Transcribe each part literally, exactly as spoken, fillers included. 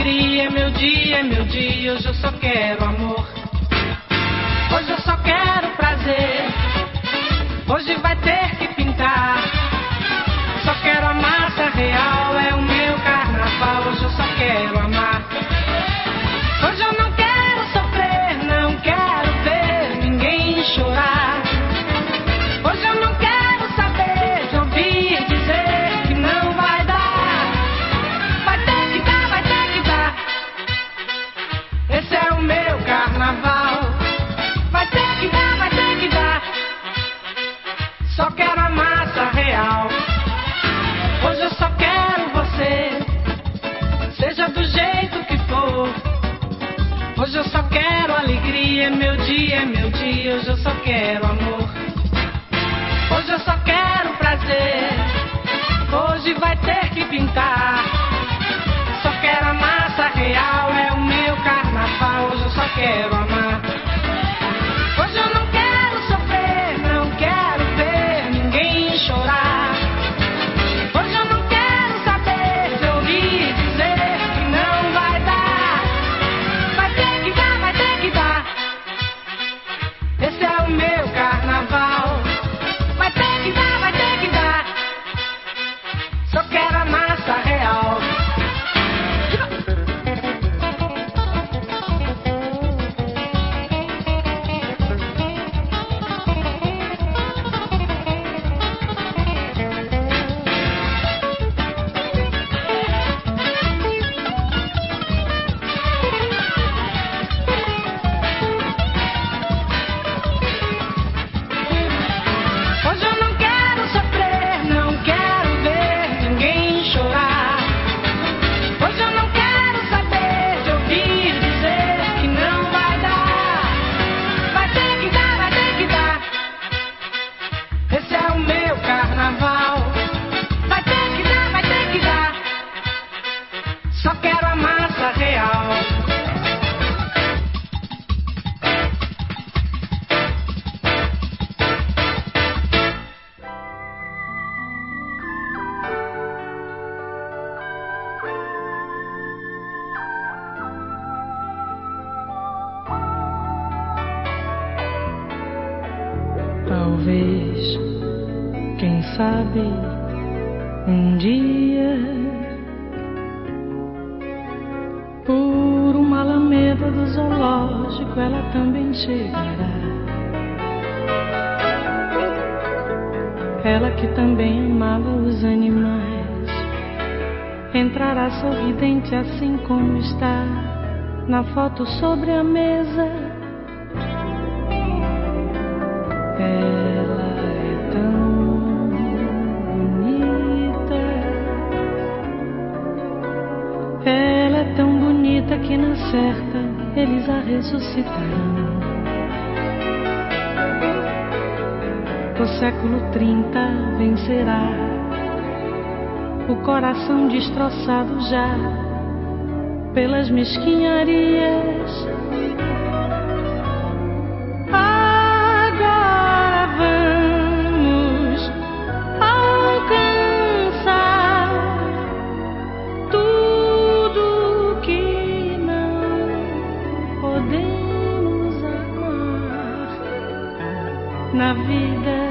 alegria, é meu dia, é meu dia. Hoje eu só quero amor. Hoje eu só quero prazer. Hoje vai ter que pintar. Só quero a massa real, é o meu carnaval. Hoje eu só quero amar. Hoje eu não quero sofrer, não quero ver ninguém chorar. Hoje eu não quero saber de ouvir dizer que não vai dar. Vai ter que dar, vai ter que dar. Esse é o meu carnaval. Vai ter que dar, vai ter que dar. Só quero a massa real. Hoje eu só quero você, seja do jeito que for. Hoje eu só quero alegria, é meu dia, é meu dia. Hoje eu só quero amor. Hoje eu só quero prazer. Hoje vai ter que pintar. Só quero a massa real, é o meu carnaval. Hoje eu só quero amar. Hoje eu não quero sofrer, não quero ver ninguém chorar. Hoje eu não quero saber de ouvir dizer que não vai dar. Vai ter que dar, vai ter que dar. Esse é o meu carnaval. Vai ter que dar, vai ter que dar. Só quero a massa real. Hoje eu não quero sofrer, não quero ver ninguém chorar. Hoje eu não quero saber de ouvir dizer que não vai dar. Vai ter que dar, vai ter que dar. Esse é o meu carnaval. Vai ter que dar, vai ter que dar. Só quero a massa real. Talvez, quem sabe, um dia, por uma alameda do zoológico, ela também chegará. Ela que também amava os animais, entrará sorridente assim como está na foto sobre a mesa. Ela é tão bonita. Ela é tão bonita que na certa eles a ressuscitarão. O século trinta vencerá o coração destroçado já pelas mesquinharias. Agora vamos alcançar tudo que não podemos amar na vida.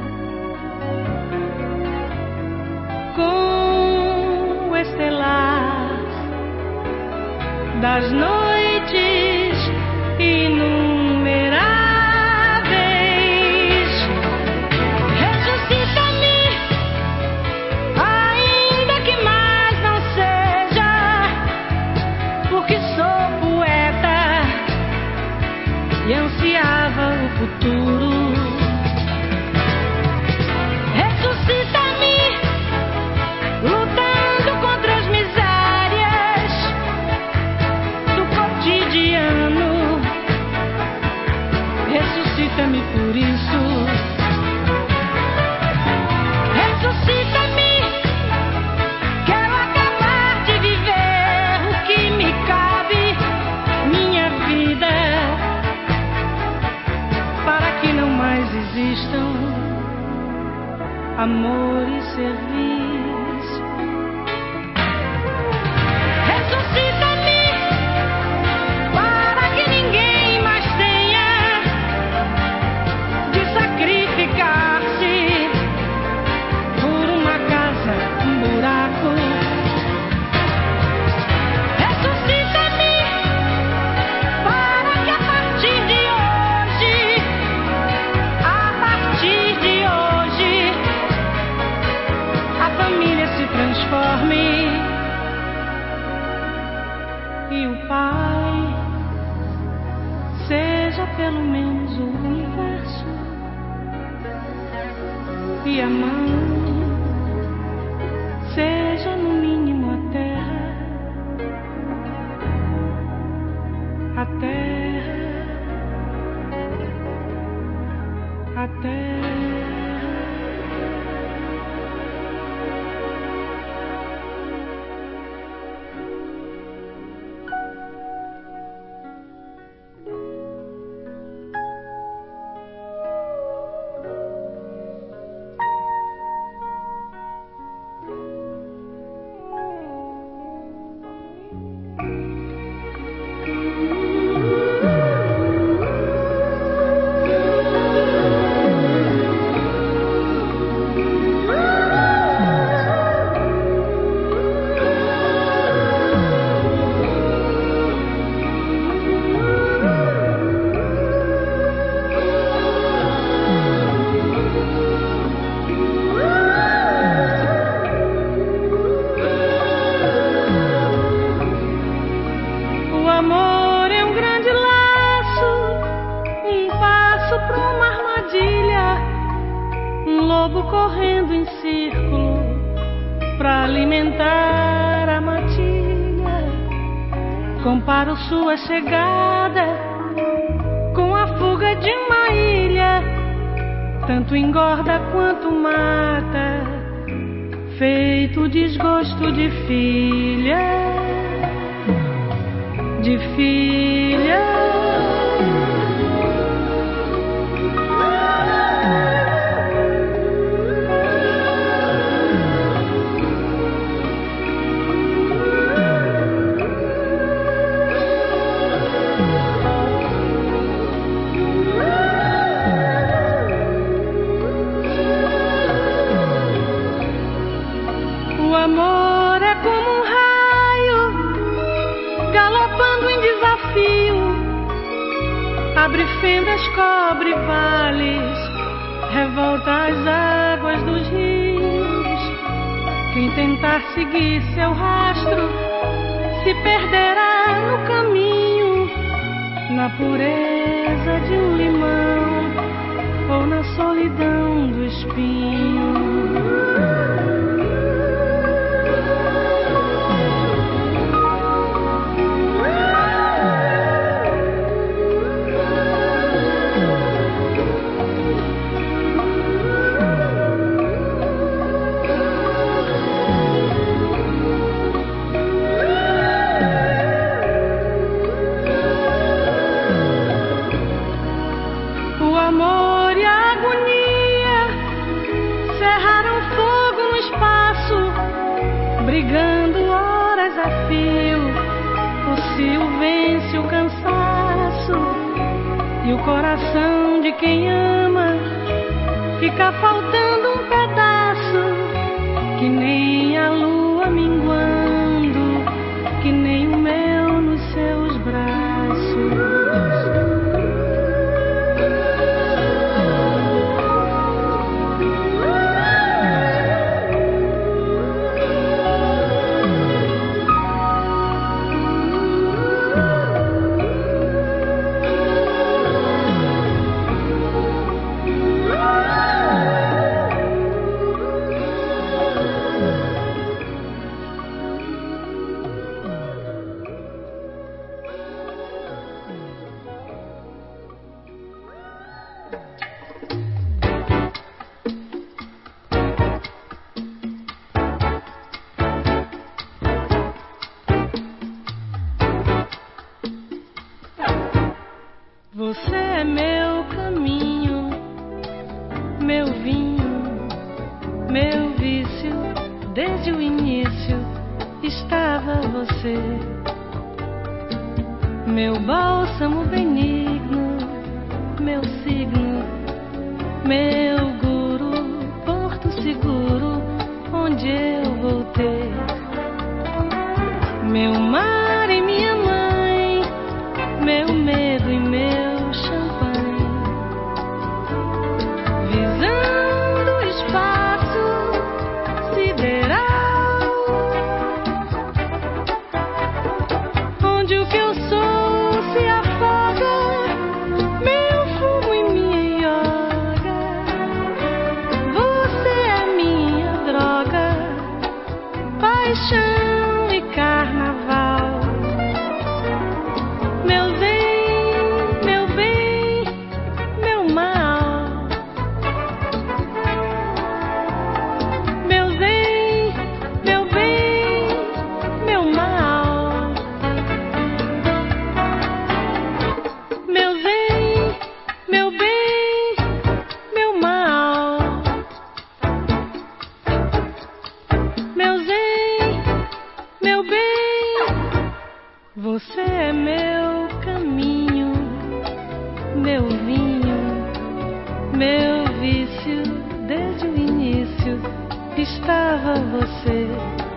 Com o estelar das noites inumeráveis, ressuscita-me, ainda que mais não seja, porque sou poeta e ansiava o futuro. Ressuscita-me por isso. Ressuscita-me. Quero acabar de viver o que me cabe, minha vida, para que não mais existam amor e serviço. Ressuscita-me. pelo menos o universo. E a mão seja no mínimo a terra, a terra, a terra. Comparo sua chegada com a fuga de uma ilha, tanto engorda quanto mata, feito desgosto de filha, de filha. Abre fendas, cobre vales, revolta as águas dos rios. Quem tentar seguir seu rastro se perderá no caminho, na pureza de um limão ou na solidão do espinho. Brigando horas a fio, o cio vence o cansaço, e o coração de quem ama fica faltando um pedaço, que nem a lua minguando, que nem o mel nos seus braços. Você é meu caminho, meu vinho, meu vício. Desde o início estava você, meu bálsamo benigno, meu signo, meu guru, porto seguro, onde eu vou ter meu mar e minha mãe, meu medo e meu champanhe, visando o espaço sideral, onde o que eu sou se afoga. paixão e carnaval. Meu bem, meu bem, meu mal. Meu bem, meu bem, meu mal. Meu bem, meu bem, meu mal. Meu bem, meu bem, você é meu caminho, meu vinho, meu vício. Desde o início estava você,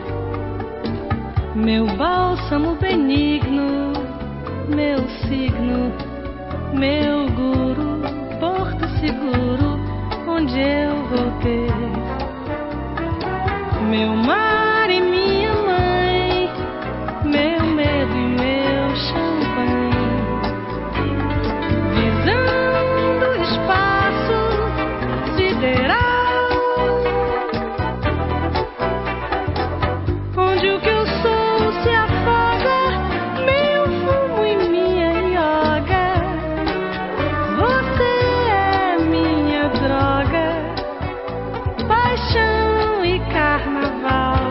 meu bálsamo benigno, meu signo, meu guru, porto seguro onde eu vou ter. Meu mar e minha mãe, meu medo e meu champanhe. Visão do espaço sideral, onde o que eu sou se afoga, meu fumo e minha yoga. Você é minha droga, paixão e carnaval.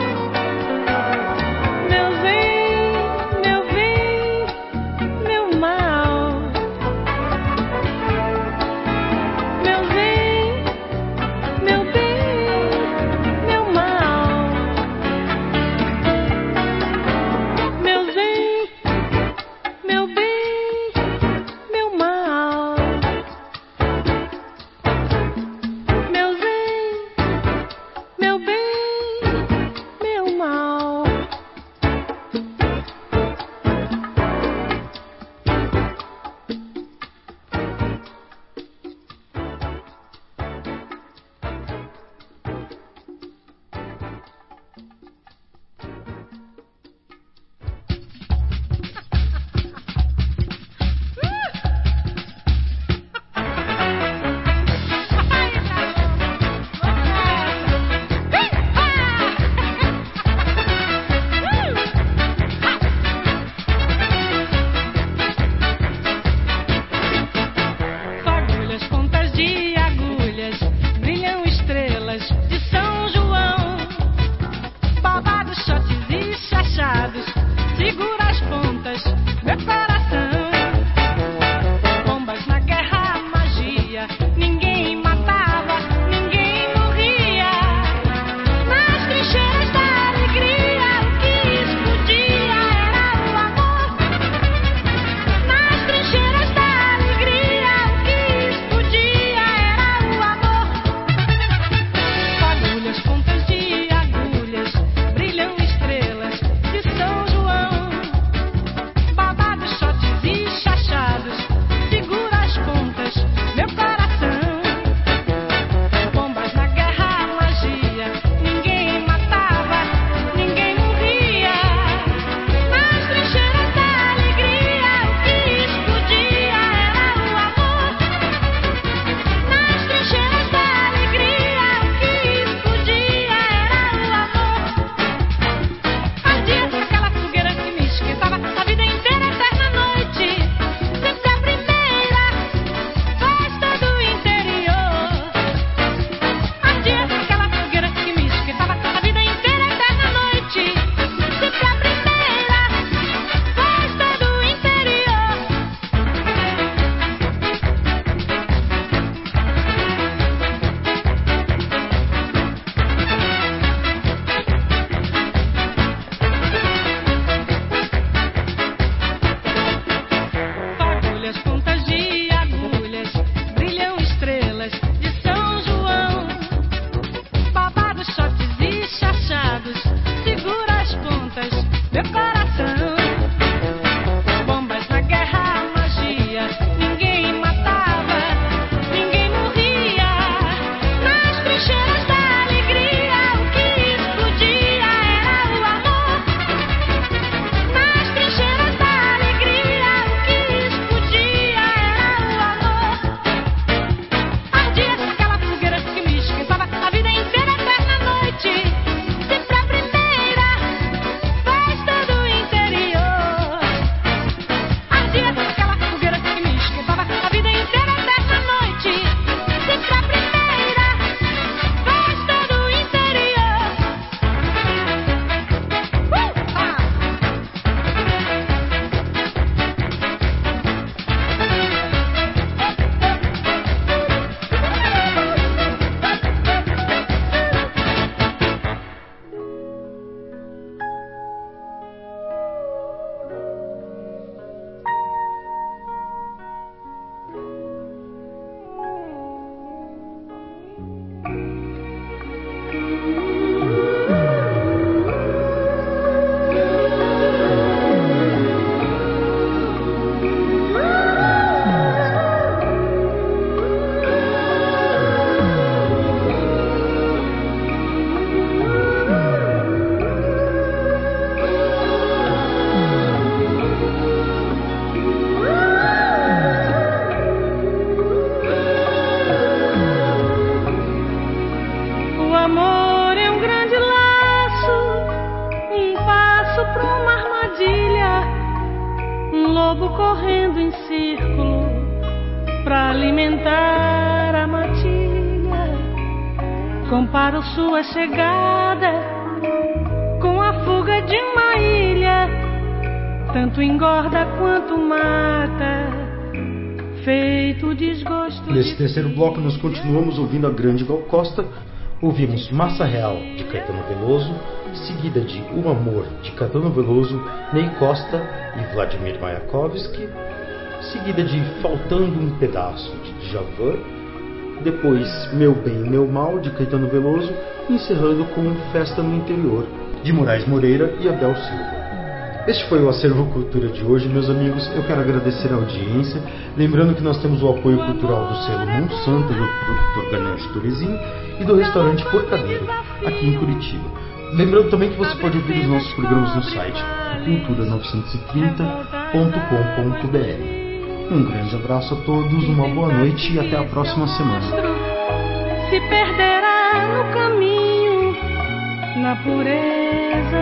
comparo sua chegada com a fuga de uma ilha, tanto engorda quanto mata, feito desgosto. Nesse terceiro bloco nós continuamos ouvindo a grande Gal Costa. Ouvimos Massa Real, de Caetano Veloso, seguida de O Amor, de Caetano Veloso, Ney Costa e Vladimir Mayakovsky, seguida de Faltando um Pedaço, de Djavan, depois Meu Bem e Meu Mal, de Caetano Veloso, encerrando com Festa no Interior, de Moraes Moreira e Abel Silva. Este foi o Acervo Cultura de hoje, meus amigos. Eu quero agradecer a audiência, lembrando que nós temos o apoio cultural do selo Monsanto, do produtor Ganancho Turizim e do restaurante Porcadeiro, aqui em Curitiba. Lembrando também que você pode ouvir os nossos programas no site cultura novecentos e trinta ponto com ponto b r. Um grande abraço a todos, uma boa noite e até a próxima semana. Se perderá no caminho, na pureza